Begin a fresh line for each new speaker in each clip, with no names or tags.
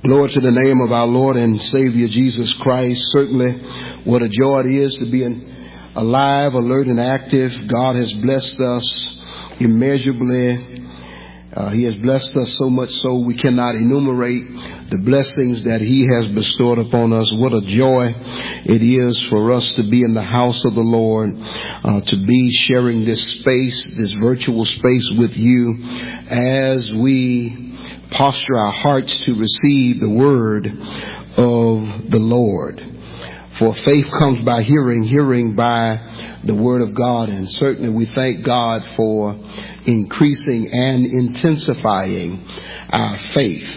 Glory to the name of our Lord and Savior Jesus Christ. Certainly what a joy it is to be alive, alert, and active. God has blessed us immeasurably. He has blessed us so much so we cannot enumerate the blessings that He has bestowed upon us. What a joy it is for us to be in the house of the Lord, to be sharing this space, this virtual space with you as we posture our hearts to receive the word of the Lord. For faith comes by hearing, hearing by the word of God. And certainly we thank God for increasing and intensifying our faith.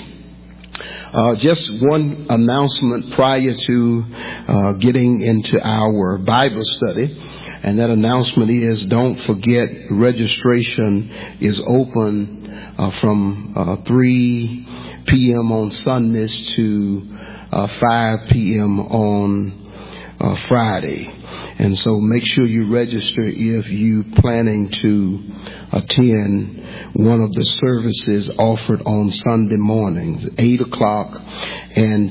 Just one announcement prior to getting into our Bible study. And that announcement is, don't forget, registration is open from 3 p.m. on Sundays to 5 p.m. on Friday. And so make sure you register if you're planning to attend one of the services offered on Sunday mornings, 8 o'clock and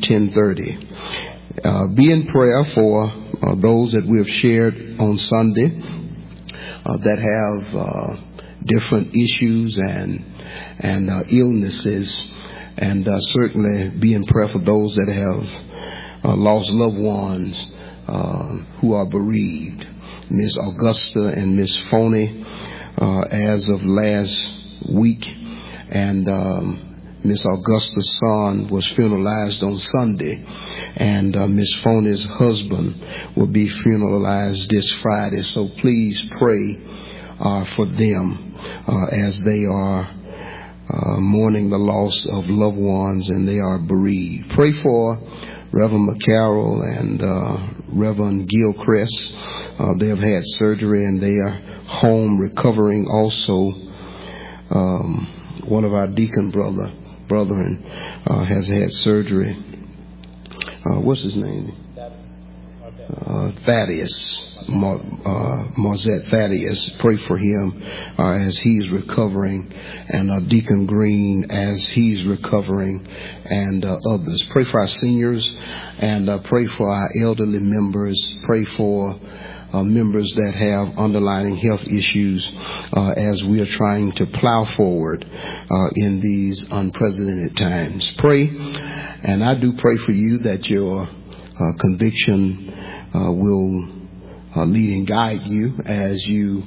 10:30. Be in prayer for those that we have shared on Sunday that have different issues and illnesses, and certainly be in prayer for those that have lost loved ones who are bereaved. Miss Augusta and Miss Phony as of last week, and Miss Augusta's son was funeralized on Sunday, and Miss Phony's husband will be funeralized this Friday. So please pray for them as they are mourning the loss of loved ones and they are bereaved. Pray for Reverend McCarroll and Reverend Gilchrist. They have had surgery and they are home recovering. Also, one of our deacon brethren has had surgery. What's his name? Thaddeus. Marzette Thaddeus. Pray for him as he's recovering, and Deacon Green as he's recovering, and others. Pray for our seniors, and pray for our elderly members. Pray for members that have underlying health issues as we are trying to plow forward in these unprecedented times. Pray, and I do pray for you that your conviction will lead and guide you as you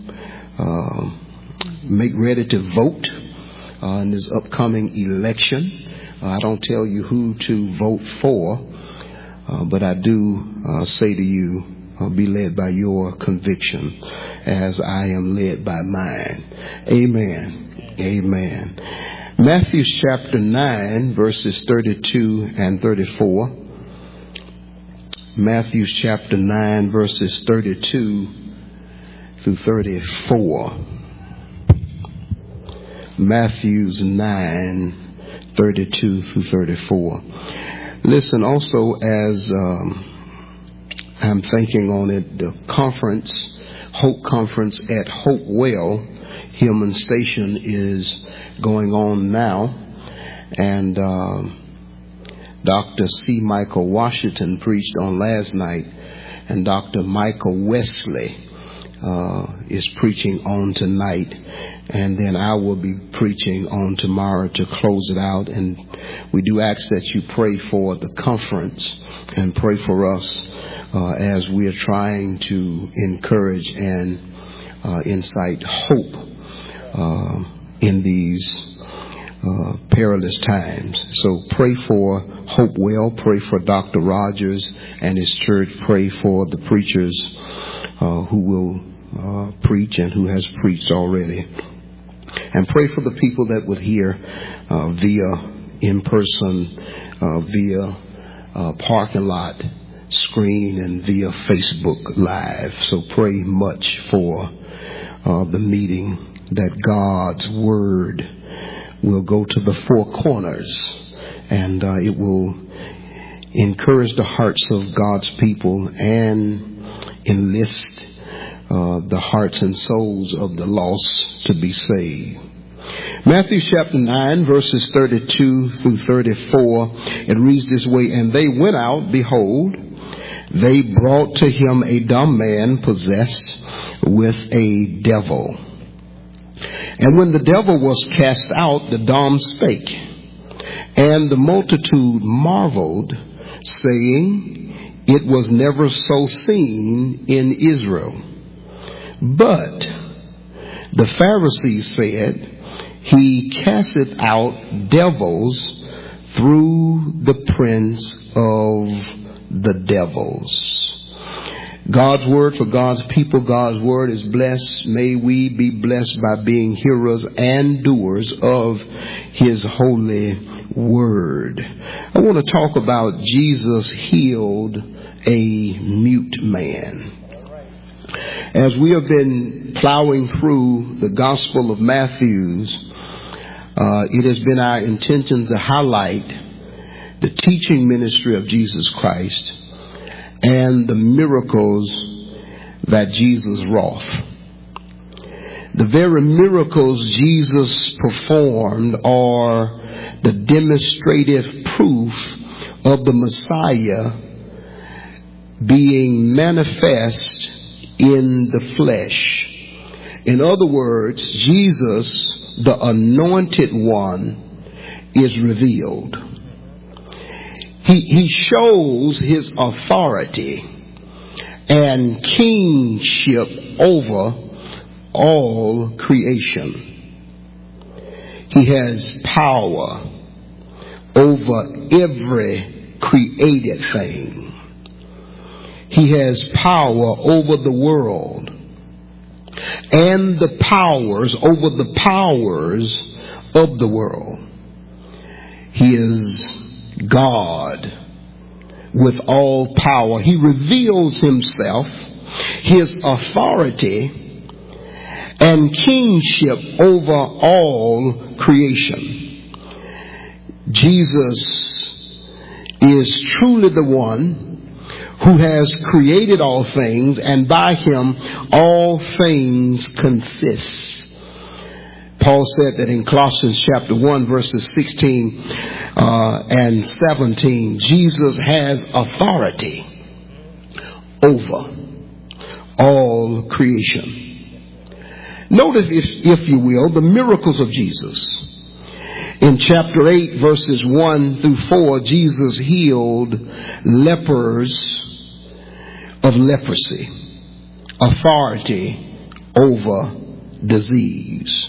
make ready to vote in this upcoming election. I don't tell you who to vote for, but I do say to you, be led by your conviction as I am led by mine. Amen. Amen. Matthew chapter 9, verses 32 and 34. Matthew chapter 9, verses 32 through 34. Matthew's 9, 32 through 34. Listen, also as I'm thinking on it, the conference, Hope Conference at Hopewell Hillman Station is going on now. And Dr. C. Michael Washington preached on last night, and Dr. Michael Wesley is preaching on tonight, and then I will be preaching on tomorrow to close it out. And we do ask that you pray for the conference and pray for us as we are trying to encourage and incite hope in these perilous times. So pray for Hopewell, pray for Dr. Rogers and his church, pray for the preachers who will preach and who has preached already, and pray for the people that would hear via in-person, via parking lot screen, and via Facebook Live. So pray much for the meeting, that God's word will go to the four corners, and it will encourage the hearts of God's people and enlist the hearts and souls of the lost to be saved. Matthew chapter 9, verses 32 through 34, it reads this way, "And they went out, behold, they brought to him a dumb man possessed with a devil. And when the devil was cast out, the dumb spake. And the multitude marveled, saying, It was never so seen in Israel. But the Pharisees said, He casteth out devils through the prince of the devils." God's word for God's people. God's word is blessed. May we be blessed by being hearers and doers of His holy word. I want to talk about Jesus healed a mute man. As we have been plowing through the Gospel of Matthew, it has been our intention to highlight the teaching ministry of Jesus Christ and the miracles that Jesus wrought. The very miracles Jesus performed are the demonstrative proof of the Messiah being manifest in the flesh. In other words, Jesus, the anointed one, is revealed. He shows his authority and kingship over all creation. He has power over every created thing. He has power over the world and the powers over the powers of the world. He is God with all power. He reveals himself, his authority, and kingship over all creation. Jesus is truly the one who has created all things, and by him all things consist. Paul said that in Colossians chapter 1, verses 16 and 17, Jesus has authority over all creation. Notice, if you will, the miracles of Jesus. In chapter 8, verses 1 through 4, Jesus healed lepers of leprosy, authority over disease.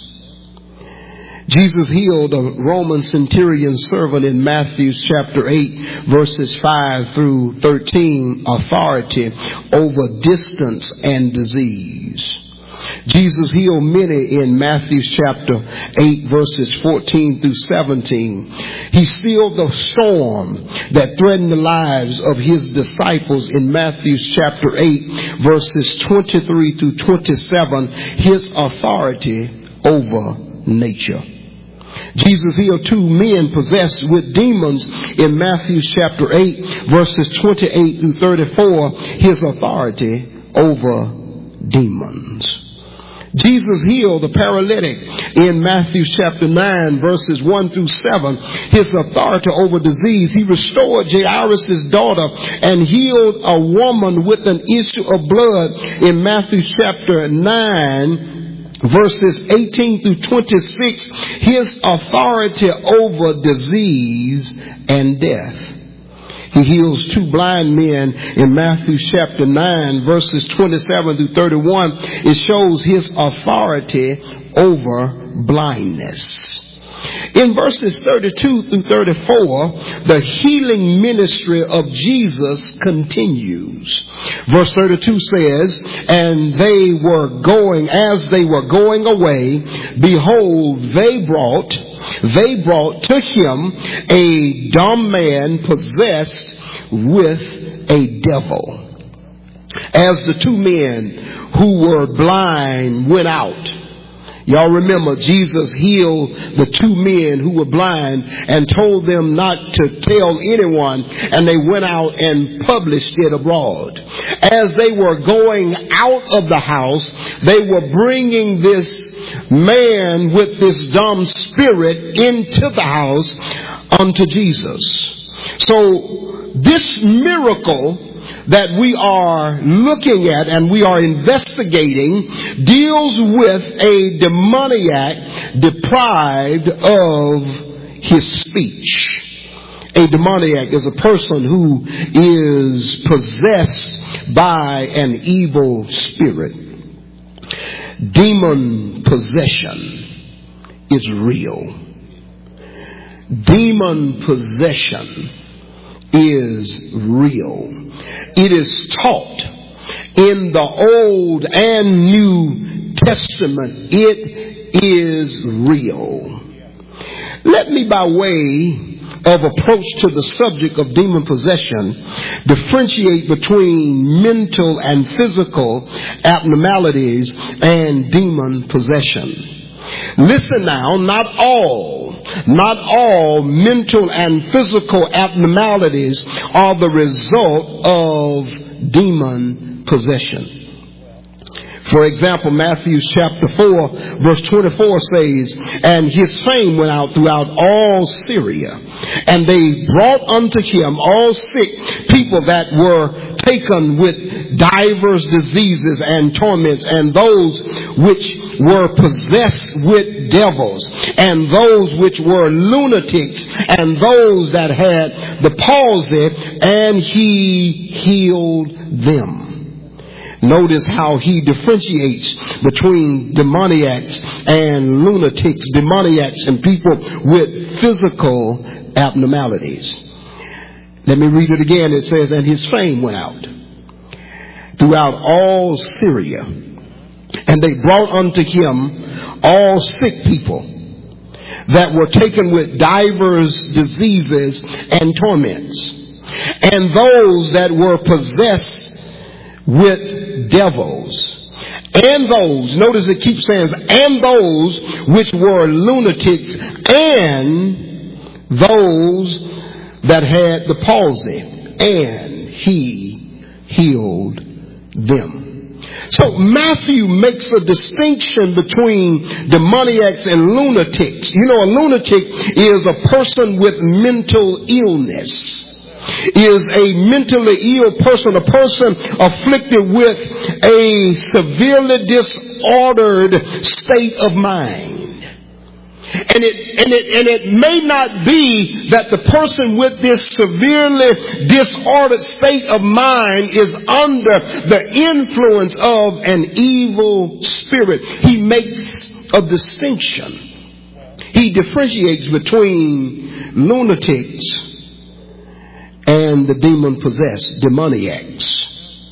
Jesus healed a Roman centurion servant in Matthew chapter 8, verses 5 through 13, authority over distance and disease. Jesus healed many in Matthew chapter 8, verses 14 through 17. He stilled the storm that threatened the lives of his disciples in Matthew chapter 8, verses 23 through 27, his authority over nature. Jesus healed two men possessed with demons in Matthew chapter 8, verses 28 through 34, his authority over demons. Jesus healed the paralytic in Matthew chapter 9, verses 1 through 7, his authority over disease. He restored Jairus' daughter and healed a woman with an issue of blood in Matthew chapter 9, verses 18 through 26, his authority over disease and death. He heals two blind men in Matthew chapter 9, verses 27 through 31. It shows his authority over blindness. In verses 32 through 34, the healing ministry of Jesus continues. Verse 32 says, "And as they were going away, behold, they brought to him a dumb man possessed with a devil." As the two men who were blind went out, y'all remember Jesus healed the two men who were blind and told them not to tell anyone, and they went out and published it abroad. As they were going out of the house, they were bringing this man with this dumb spirit into the house unto Jesus. So this miracle that we are looking at and we are investigating deals with a demoniac deprived of his speech. A demoniac is a person who is possessed by an evil spirit. Demon possession is real. Demon possession is real. It is taught in the Old and New Testament. It is real. Let me, by way of approach to the subject of demon possession, differentiate between mental and physical abnormalities and demon possession. Listen now, not all mental and physical abnormalities are the result of demon possession. For example, Matthew chapter 4 verse 24 says, "And his fame went out throughout all Syria, and they brought unto him all sick people that were taken with divers diseases and torments, and those which were possessed with devils, and those which were lunatics, and those that had the palsy, and he healed them." Notice how he differentiates between demoniacs and lunatics, demoniacs and people with physical abnormalities. Let me read it again. It says, "And his fame went out throughout all Syria, and they brought unto him all sick people that were taken with divers diseases and torments, and those that were possessed with devils, and those," notice it keeps saying, "and those which were lunatics, and those that had the palsy, and he healed them." So Matthew makes a distinction between demoniacs and lunatics. You know, a lunatic is a person with mental illness. Is a mentally ill person, a person afflicted with a severely disordered state of mind. And it may not be that the person with this severely disordered state of mind is under the influence of an evil spirit. He makes a distinction. He differentiates between lunatics and the demon-possessed, demoniacs.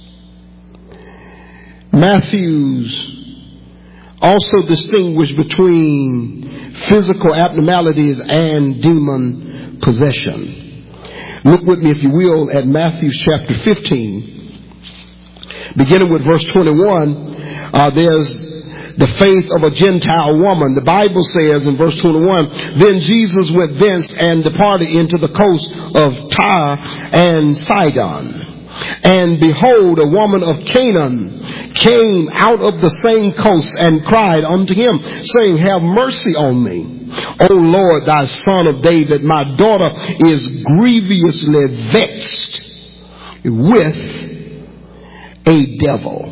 Matthew's also distinguished between physical abnormalities and demon possession. Look with me, if you will, at Matthew chapter 15. Beginning with verse 21, there's the faith of a Gentile woman. The Bible says in verse 21, "Then Jesus went thence and departed into the coast of Tyre and Sidon. And behold, a woman of Canaan came out of the same coast and cried unto him, saying, Have mercy on me, O Lord, thy son of David. My daughter is grievously vexed with a devil."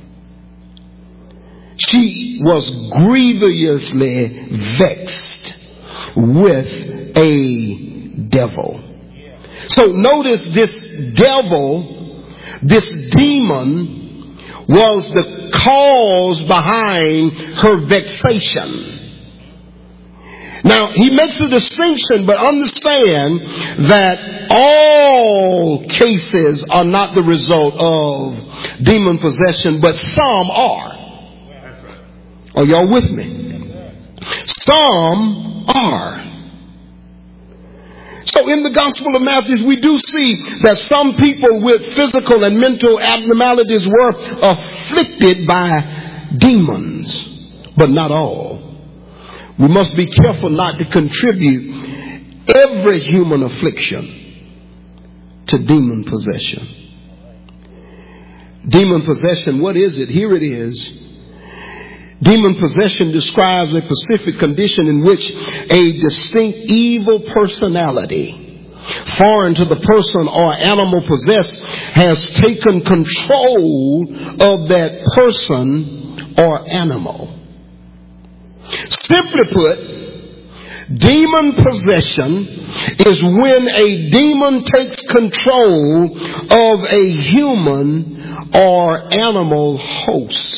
She was grievously vexed with a devil. So notice this devil, this demon, was the cause behind her vexation. Now, he makes a distinction, but understand that all cases are not the result of demon possession, but some are. Are y'all with me? Some are. So in the Gospel of Matthew, we do see that some people with physical and mental abnormalities were afflicted by demons, but not all. We must be careful not to contribute every human affliction to demon possession. Demon possession, what is it? Here it is. Demon possession describes a specific condition in which a distinct evil personality, foreign to the person or animal possessed, has taken control of that person or animal. Simply put, demon possession is when a demon takes control of a human or animal host.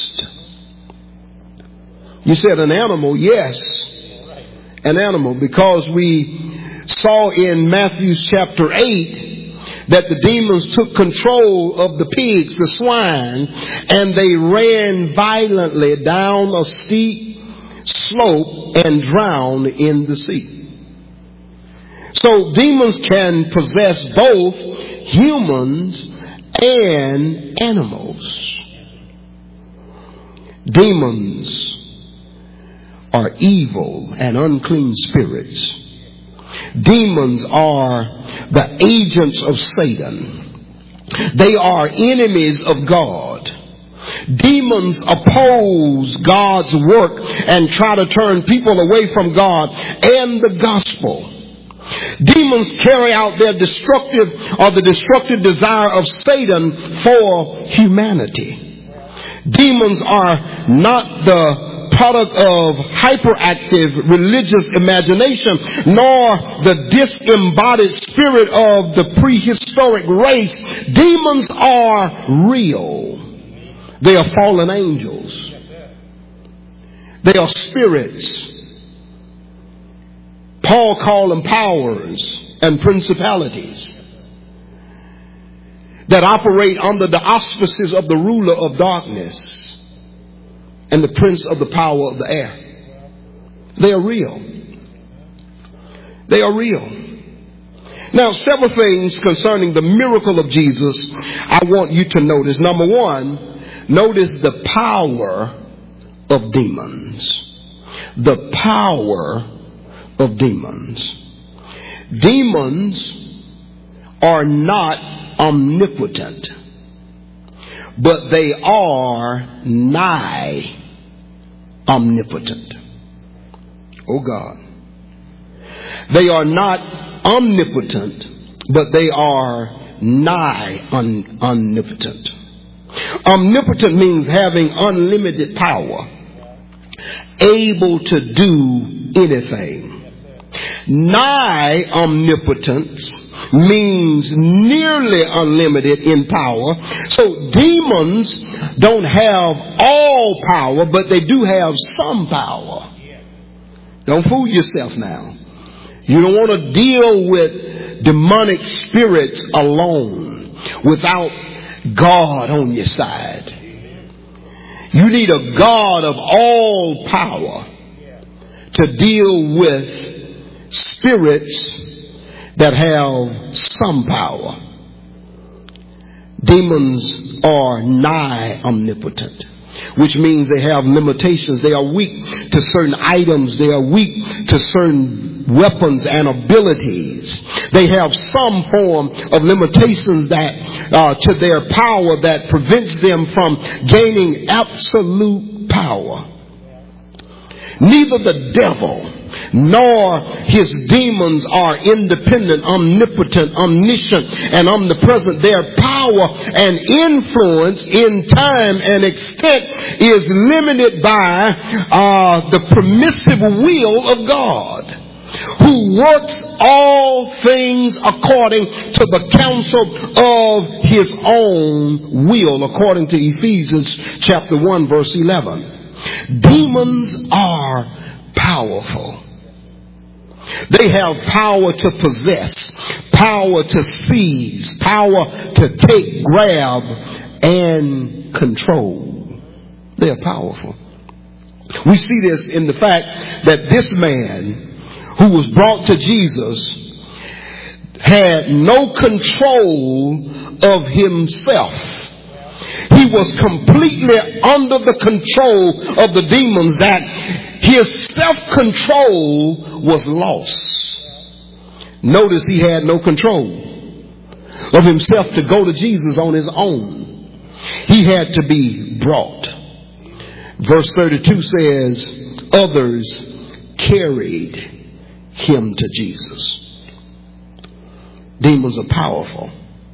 You said an animal? Yes, an animal, because we saw in Matthew chapter 8 that the demons took control of the pigs, the swine, and they ran violently down a steep slope and drowned in the sea. So demons can possess both humans and animals. Demons are evil and unclean spirits. Demons are the agents of Satan. They are enemies of God. Demons oppose God's work and try to turn people away from God and the gospel. Demons carry out their the destructive desire of Satan for humanity. Demons are not the product of hyperactive religious imagination, nor the disembodied spirit of the prehistoric race. Demons are real. They are fallen angels. They are spirits. Paul called them powers and principalities that operate under the auspices of the ruler of darkness and the prince of the power of the air. They are real. They are real. Now, several things concerning the miracle of Jesus I want you to notice. Number one, notice the power of demons. The power of demons. Demons are not omnipotent, but they are nigh omnipotent. Oh God. They are not omnipotent, but they are nigh omnipotent. Omnipotent means having unlimited power, able to do anything. Nigh omnipotence means nearly unlimited in power. So demons don't have all power, but they do have some power. Don't fool yourself now. You don't want to deal with demonic spirits alone without God on your side. You need a God of all power to deal with spirits that have some power. Demons are nigh omnipotent, which means they have limitations. They are weak to certain items. They are weak to certain weapons and abilities. They have some form of limitations that to their power that prevents them from gaining absolute power. Neither the devil nor his demons are independent, omnipotent, omniscient, and omnipresent. Their power and influence in time and extent is limited by the permissive will of God, who works all things according to the counsel of his own will, according to Ephesians chapter 1 verse 11. Demons are powerful. They have power to possess, power to seize, power to take, grab, and control. They are powerful. We see this in the fact that this man who was brought to Jesus had no control of himself. He was completely under the control of the demons, that his self-control was lost. Notice he had no control of himself to go to Jesus on his own. He had to be brought. Verse 32 says, others carried him to Jesus. Demons are powerful.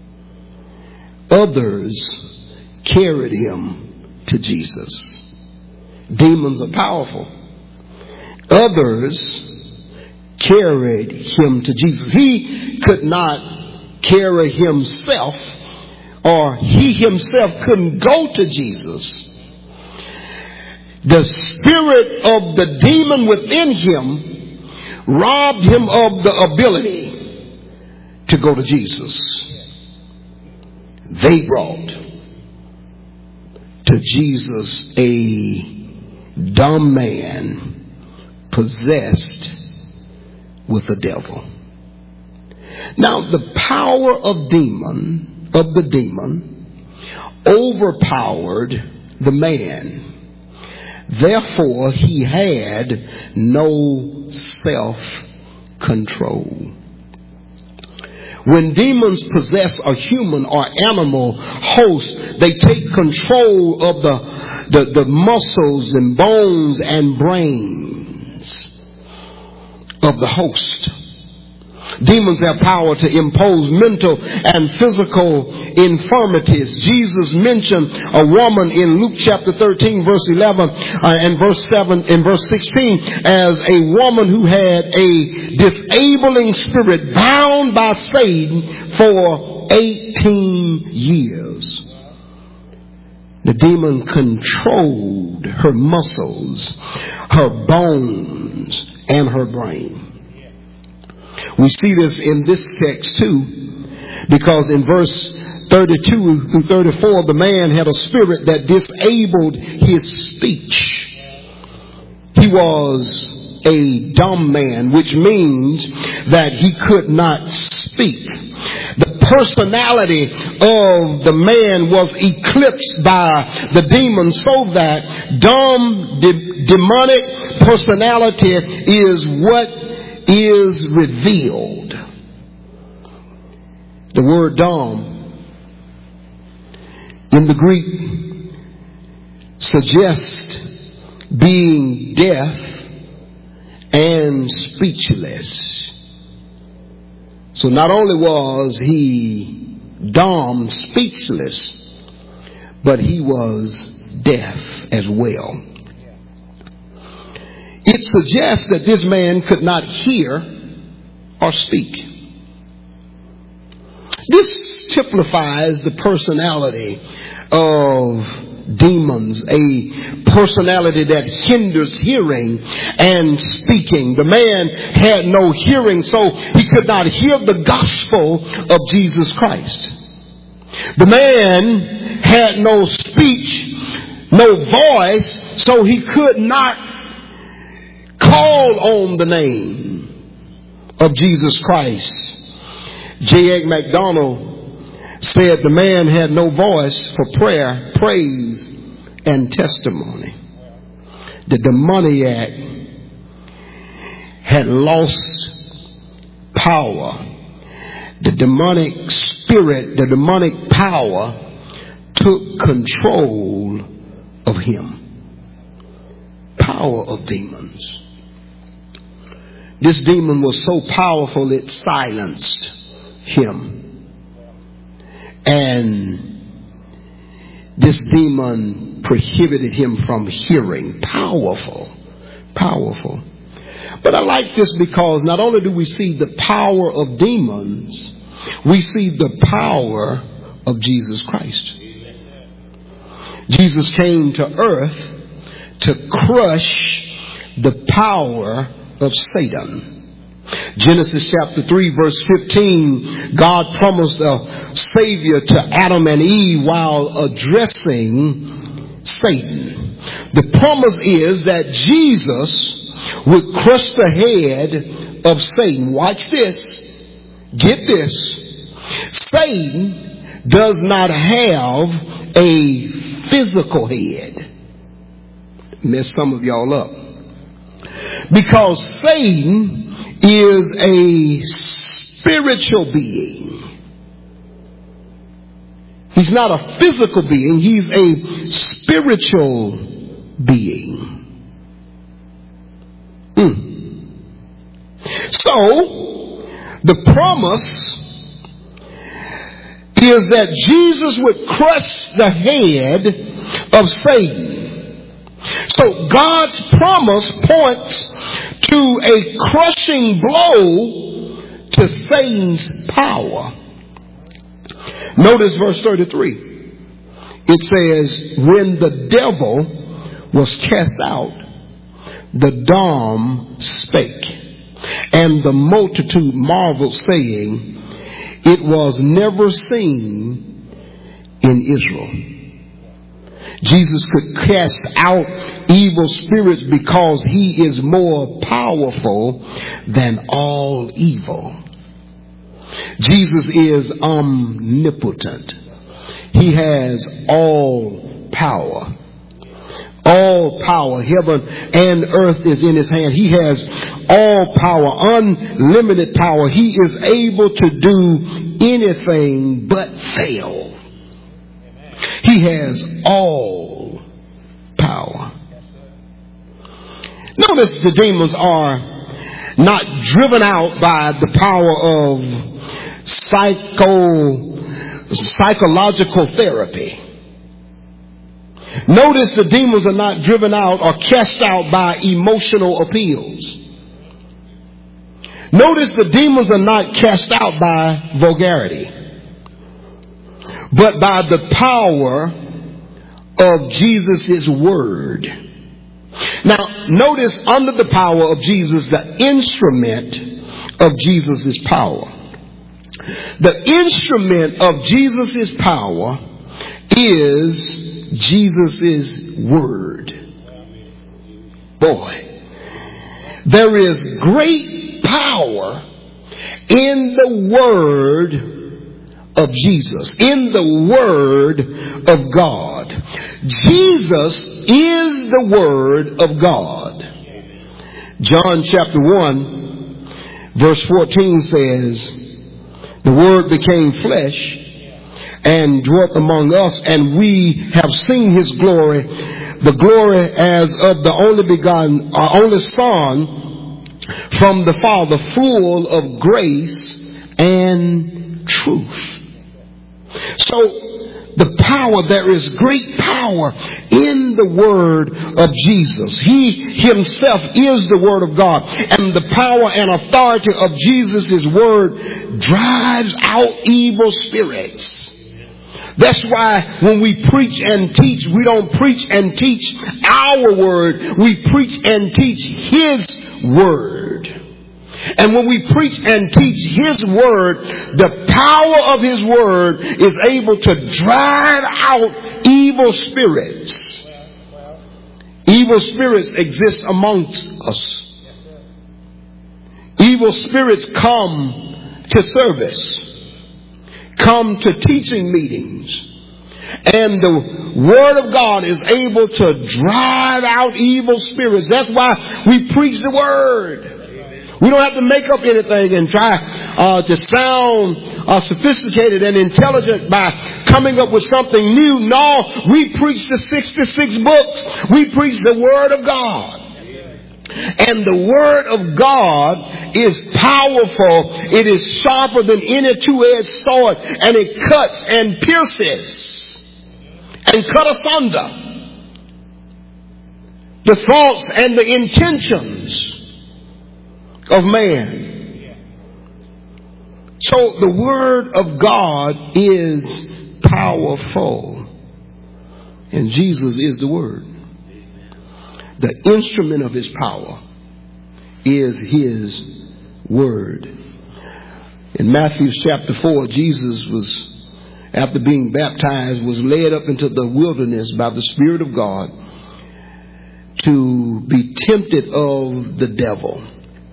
Others carried him to Jesus. Demons are powerful. Others carried him to Jesus. He could not carry himself, or he himself couldn't go to Jesus. The spirit of the demon within him robbed him of the ability to go to Jesus. They brought to Jesus a dumb man possessed with the devil. Now, the power of the demon overpowered the man. Therefore, he had no self-control. When demons possess a human or animal host, they take control of the muscles and bones and brains of the host. Demons have power to impose mental and physical infirmities. Jesus mentioned a woman in Luke chapter 13 verse 11 and verse 7 and verse 16 as a woman who had a disabling spirit bound by Satan for 18 years. The demon controlled her muscles, her bones, and her brain. We see this in this text too, because in verse 32 through 34, the man had a spirit that disabled his speech. He was a dumb man, which means that he could not speak. The personality of the man was eclipsed by the demon, so that dumb, demonic personality is what is revealed. The word dumb in the Greek suggests being deaf and speechless. So not only was he dumb, speechless, but he was deaf as well. It suggests that this man could not hear or speak. This typifies the personality of demons, a personality that hinders hearing and speaking. The man had no hearing, so he could not hear the gospel of Jesus Christ. The man had no speech, no voice, so he could not call on the name of Jesus Christ. J. A. MacDonald said the man had no voice for prayer, praise, and testimony. The demoniac had lost power. The demonic spirit, the demonic power took control of him. Power of demons. This demon was so powerful it silenced him. And this demon prohibited him from hearing. Powerful. But I like this because not only do we see the power of demons, we see the power of Jesus Christ. Jesus came to earth to crush the power of Satan. Genesis chapter 3 verse 15, God promised a savior to Adam and Eve while addressing Satan. The promise is that Jesus would crush the head of Satan. Watch this. Get this. Satan does not have a physical head. Mess some of y'all up. Because Satan is a spiritual being. He's not a physical being. He's a spiritual being. So, the promise is that Jesus would crush the head of Satan. So God's promise points to a crushing blow to Satan's power. Notice verse 33. It says, when the devil was cast out, the dumb spake, and the multitude marveled, saying, it was never seen in Israel. Jesus could cast out evil spirits because he is more powerful than all evil. Jesus is omnipotent. He has all power. All power, heaven and earth is in his hand. He has all power, unlimited power. He is able to do anything but fail. He has all power. Notice the demons are not driven out by the power of psychological therapy. Notice the demons are not driven out or cast out by emotional appeals. Notice the demons are not cast out by vulgarity, but by the power of Jesus' word. Now, notice under the power of Jesus, the instrument of Jesus' power. The instrument of Jesus' power is Jesus' word. Boy, there is great power in the word of Jesus, in the word of God. Jesus is the word of God. John chapter 1 verse 14 says, the word became flesh and dwelt among us, and we have seen his glory, the glory as of the only begotten, only Son from the Father, full of grace and truth. So, the power, there is great power in the word of Jesus. He himself is the word of God, and the power and authority of Jesus' word drives out evil spirits. That's why when we preach and teach, we don't preach and teach our word. We preach and teach his word. And when we preach and teach his word, the power of his word is able to drive out evil spirits. Evil spirits exist amongst us. Evil spirits come to service, come to teaching meetings, and the word of God is able to drive out evil spirits. That's why we preach the word. We don't have to make up anything and try to sound sophisticated and intelligent by coming up with something new. No, we preach the 66 books. We preach the word of God. And the word of God is powerful. It is sharper than any two-edged sword, and it cuts and pierces and cut asunder the thoughts and the intentions of man. So the word of God is powerful, and Jesus is the word. The instrument of his power is his word. In Matthew chapter 4, Jesus was, after being baptized, was led up into the wilderness by the Spirit of God to be tempted of the devil.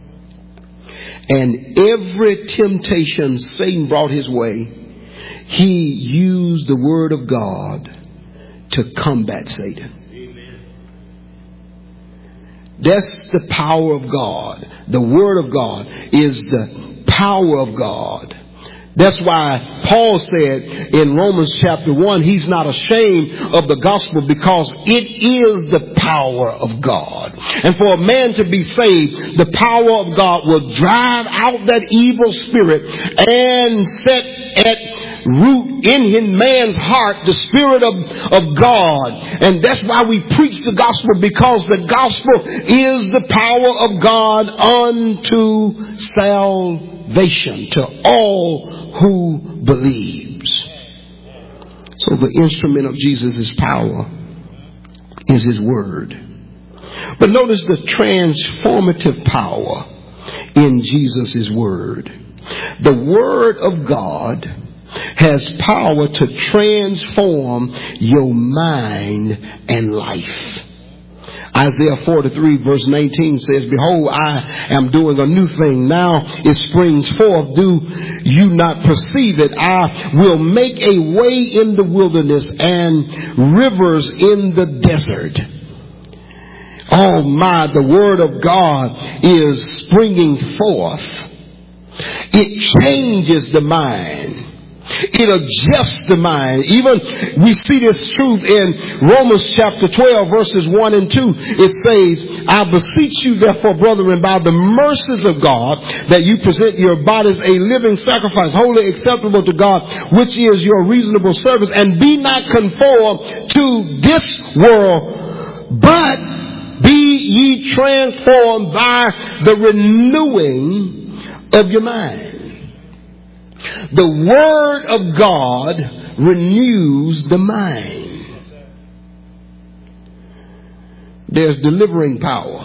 And every temptation Satan brought his way, he used the word of God to combat Satan. That's the power of God. The word of God is the power of God That's why Paul said in Romans chapter 1, he's not ashamed of the gospel because it is the power of God. And for a man to be saved, the power of God will drive out that evil spirit and set at root in his man's heart the Spirit of God. And that's why we preach the gospel, because the gospel is the power of God unto salvation to all who believes. So the instrument of Jesus' power is his word. But notice the transformative power in Jesus' word. The word of God has power to transform your mind and life. Isaiah 43 verse 19 says, "Behold, I am doing a new thing. Now it springs forth. Do you not perceive it? I will make a way in the wilderness and rivers in the desert." Oh my, the word of God is springing forth. It changes the mind. It adjusts the mind. Even we see this truth in Romans chapter 12 verses 1 and 2. It says, "I beseech you therefore, brethren, by the mercies of God, that you present your bodies a living sacrifice, wholly acceptable to God, which is your reasonable service. And be not conformed to this world, but be ye transformed by the renewing of your mind." The word of God renews the mind. There's delivering power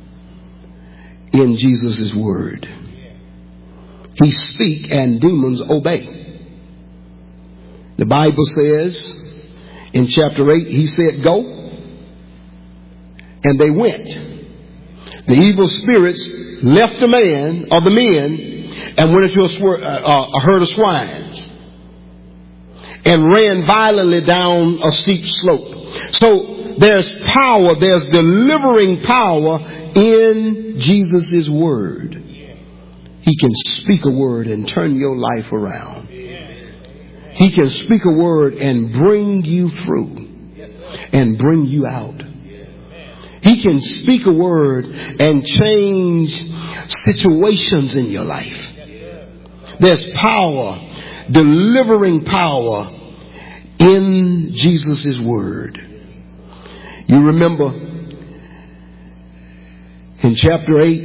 in Jesus' word. He speaks and demons obey. The Bible says in chapter 8, he said, "Go," and they went. The evil spirits left the man or the men and went into a herd of swines and ran violently down a steep slope. So there's power, there's delivering power in Jesus' word. He can speak a word and turn your life around. He can speak a word and bring you through and bring you out. He can speak a word and change situations in your life. There's power, delivering power in Jesus' word. You remember in chapter 8,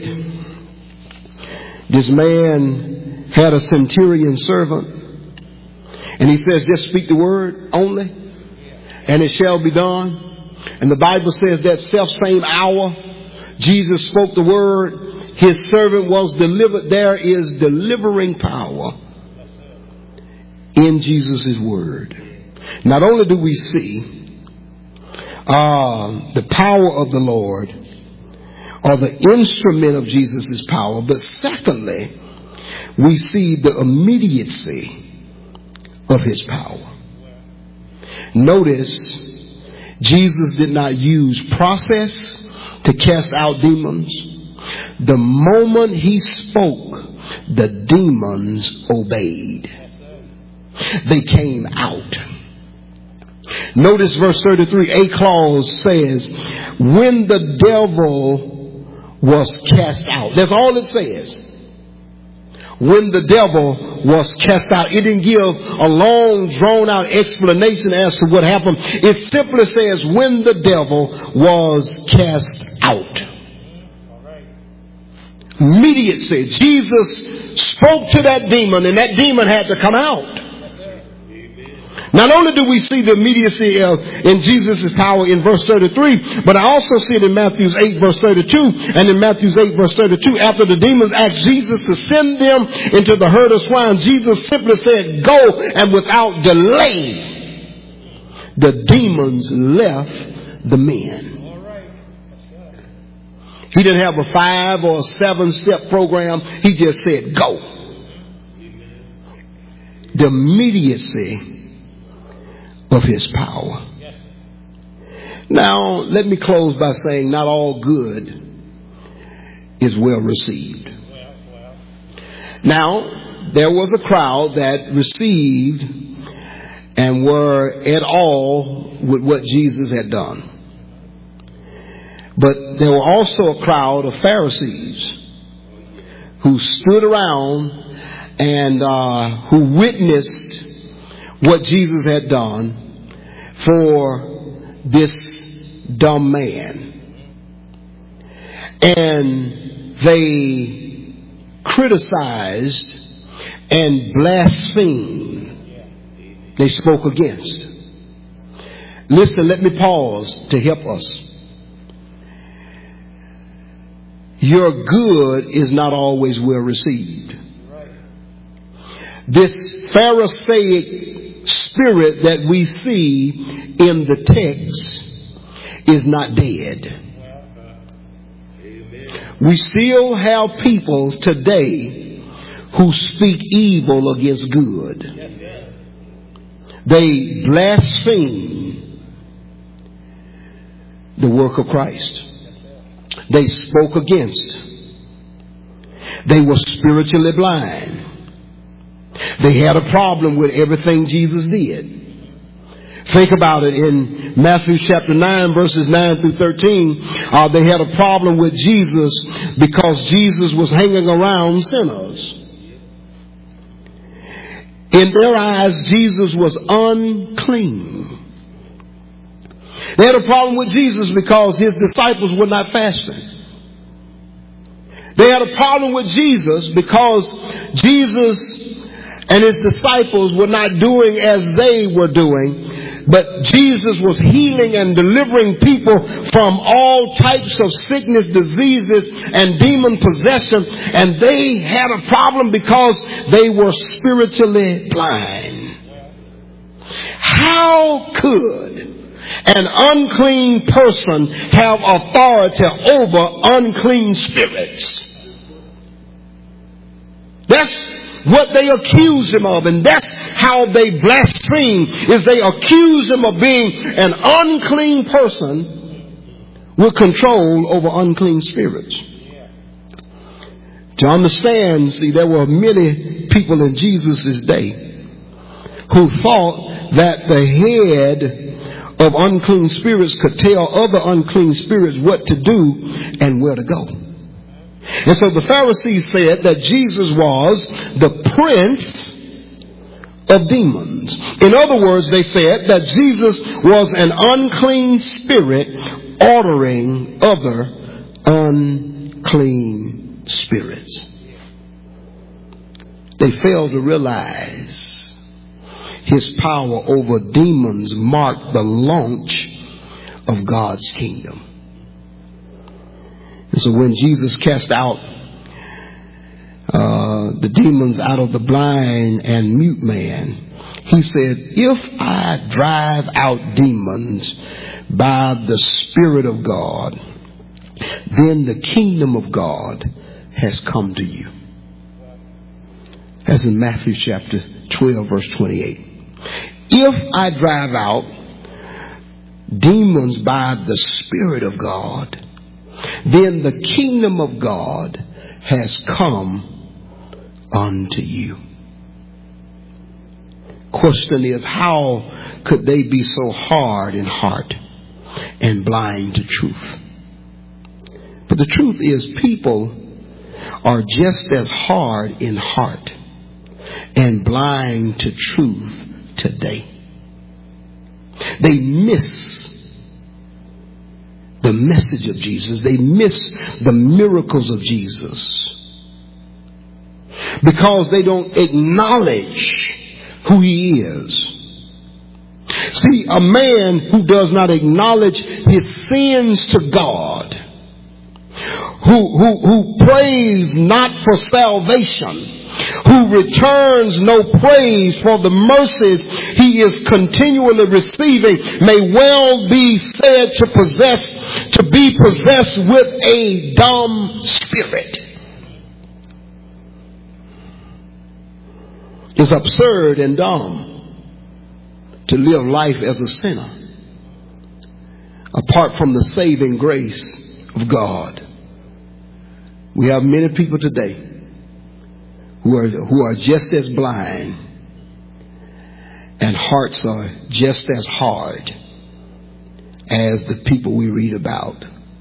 this man had a centurion servant, and he says, "Just speak the word only, and it shall be done." And the Bible says that self-same hour, Jesus spoke the word, his servant was delivered. There is delivering power in Jesus' word. Not only do we see the power of the Lord, or the instrument of Jesus' power, but secondly, we see the immediacy of his power. Notice, Jesus did not use process to cast out demons. The moment he spoke, the demons obeyed. They came out. Notice verse 33, a clause says, "When the devil was cast out." That's all it says. When the devil was cast out. It didn't give a long, drawn-out explanation as to what happened. It simply says, when the devil was cast out. Immediately, Jesus spoke to that demon, and that demon had to come out. Not only do we see the immediacy in Jesus' power in verse 33, but I also see it in Matthew 8 verse 32. And in Matthew 8 verse 32, after the demons asked Jesus to send them into the herd of swine, Jesus simply said, "Go," and without delay, the demons left the men. He didn't have a 5 or 7-step program. He just said, "Go." The immediacy of his power. Now, let me close by saying not all good is well received. Now, there was a crowd that received and were at all with what Jesus had done. But there were also a crowd of Pharisees who stood around and who witnessed what Jesus had done for this dumb man. And they criticized and blasphemed. They spoke against. Listen, let me pause to help us. Your good is not always well received. This Pharisaic spirit that we see in the text is not dead. We still have people today who speak evil against good. They blaspheme the work of Christ. They spoke against. They were spiritually blind. They had a problem with everything Jesus did. Think about it in Matthew chapter 9 verses 9 through 13. They had a problem with Jesus because Jesus was hanging around sinners. In their eyes, Jesus was unclean. They had a problem with Jesus because his disciples were not fasting. They had a problem with Jesus because Jesus and his disciples were not doing as they were doing. But Jesus was healing and delivering people from all types of sickness, diseases, and demon possession. And they had a problem because they were spiritually blind. How could an unclean person have authority over unclean spirits? That's what they accuse him of, and that's how they blaspheme, is they accuse him of being an unclean person with control over unclean spirits. To understand, see, there were many people in Jesus' day who thought that the head of unclean spirits could tell other unclean spirits what to do and where to go. And so the Pharisees said that Jesus was the prince of demons. In other words, they said that Jesus was an unclean spirit ordering other unclean spirits. They failed to realize his power over demons marked the launch of God's kingdom. And so when Jesus cast out the demons out of the blind and mute man, he said, if I drive out demons by the Spirit of God, then the kingdom of God has come to you. As in Matthew chapter 12, verse 28. If I drive out demons by the Spirit of God, then the kingdom of God has come unto you. Question is, how could they be so hard in heart and blind to truth? But the truth is, people are just as hard in heart and blind to truth today. They miss the message of Jesus. They miss the miracles of Jesus because they don't acknowledge who he is. See, a man who does not acknowledge his sins to God, who prays not for salvation, who returns no praise for the mercies he is continually receiving, may well be said to be possessed with a dumb spirit. It's absurd and dumb to live life as a sinner apart from the saving grace of God. We have many people today who are just as blind, and hearts are just as hard as the people we read about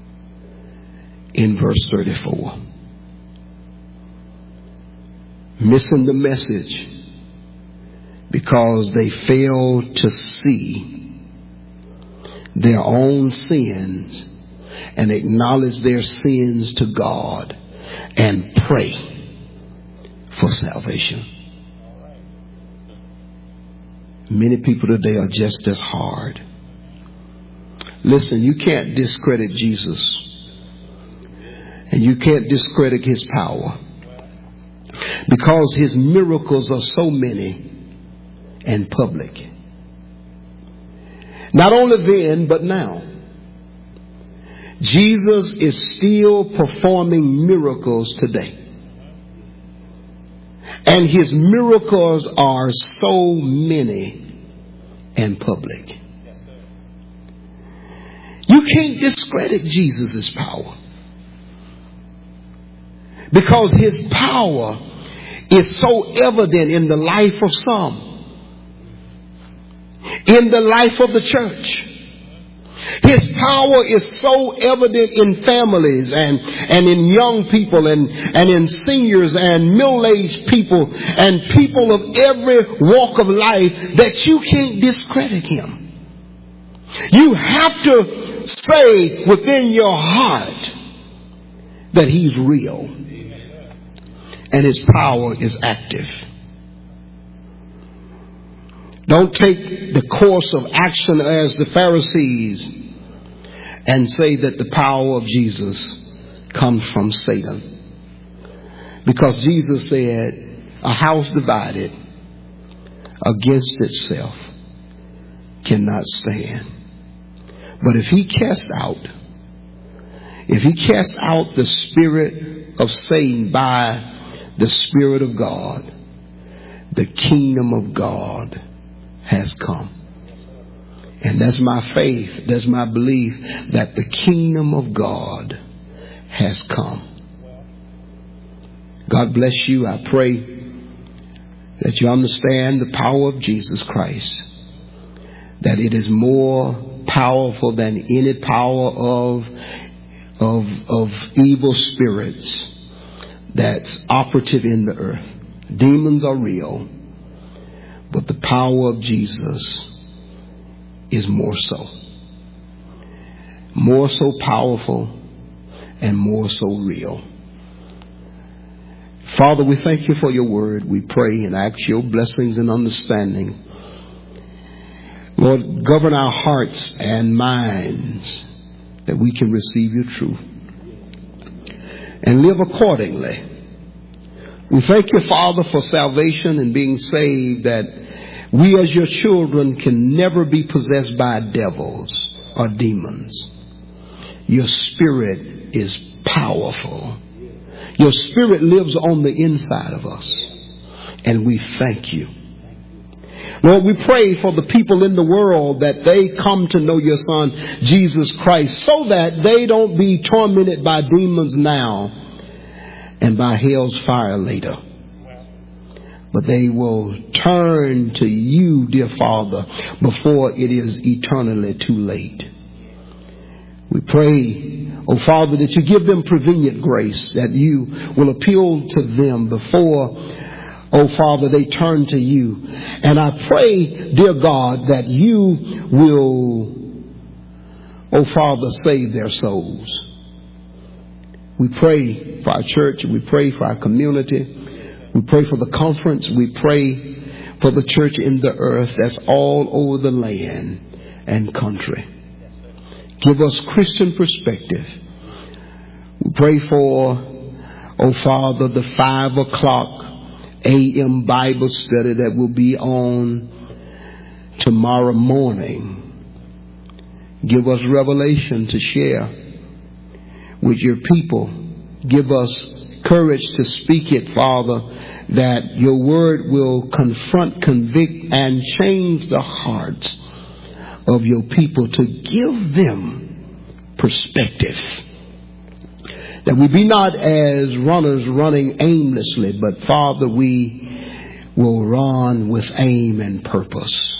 in verse 34. Missing the message because they failed to see their own sins and acknowledge their sins to God and pray for salvation. Many people today are just as hard. Listen, you can't discredit Jesus, and you can't discredit his power, because his miracles are so many and public. Not only then, but now. Jesus is still performing miracles today. And his miracles are so many and public. You can't discredit Jesus' power, because his power is so evident in the life of some, in the life of the church. His power is so evident in families and in young people and in seniors and middle-aged people and people of every walk of life that you can't discredit him. You have to say within your heart that he's real and his power is active. Don't take the course of action as the Pharisees and say that the power of Jesus comes from Satan. Because Jesus said, a house divided against itself cannot stand. But if he casts out the spirit of Satan by the Spirit of God, the kingdom of God has come. And that's my faith, that's my belief, that the kingdom of God has come. God bless you. I pray that you understand the power of Jesus Christ, that it is more powerful than any power of evil spirits that's operative in the earth. Demons are real, but the power of Jesus is more so powerful and more so real. Father, we thank you for your word. We pray and ask your blessings and understanding. Lord, govern our hearts and minds that we can receive your truth and live accordingly. We thank you, Father, for salvation and being saved, that we as your children can never be possessed by devils or demons. Your spirit is powerful. Your spirit lives on the inside of us. And we thank you. Lord, we pray for the people in the world that they come to know your Son, Jesus Christ, so that they don't be tormented by demons now and by hell's fire later. But they will turn to you, dear Father, before it is eternally too late. We pray, oh Father, that you give them prevenient grace, that you will appeal to them before, oh Father, they turn to you. And I pray, dear God, that you will, oh Father, save their souls. We pray for our church. We pray for our community. We pray for the conference. We pray for the church in the earth that's all over the land and country. Give us Christian perspective. We pray for, oh Father, the 5 o'clock a.m. Bible study that will be on tomorrow morning. Give us revelation to share with your people. Give us courage to speak it, Father, that your word will confront, convict, and change the hearts of your people, to give them perspective, That we be not as runners running aimlessly, but Father, we will run with aim and purpose.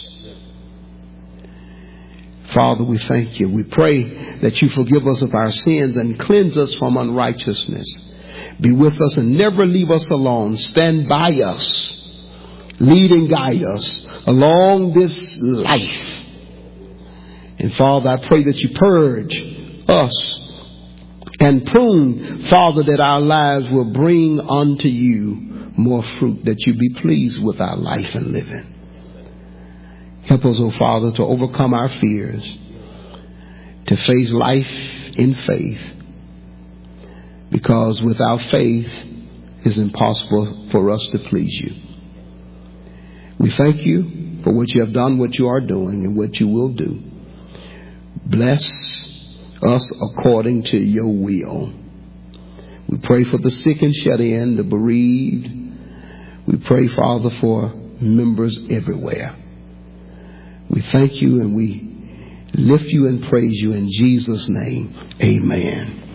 Father, we thank you. We pray that you forgive us of our sins and cleanse us from unrighteousness. Be with us and never leave us alone. Stand by us. Lead and guide us along this life. And Father, I pray that you purge us and prune, Father, that our lives will bring unto you more fruit, that you be pleased with our life and living. Help us, oh Father, to overcome our fears, to face life in faith, because without faith it's impossible for us to please you. We thank you for what you have done, what you are doing, and what you will do. Bless us according to your will. We pray for the sick and shut in, the bereaved. We pray, Father, for members everywhere. We thank you and we lift you and praise you in Jesus' name. Amen.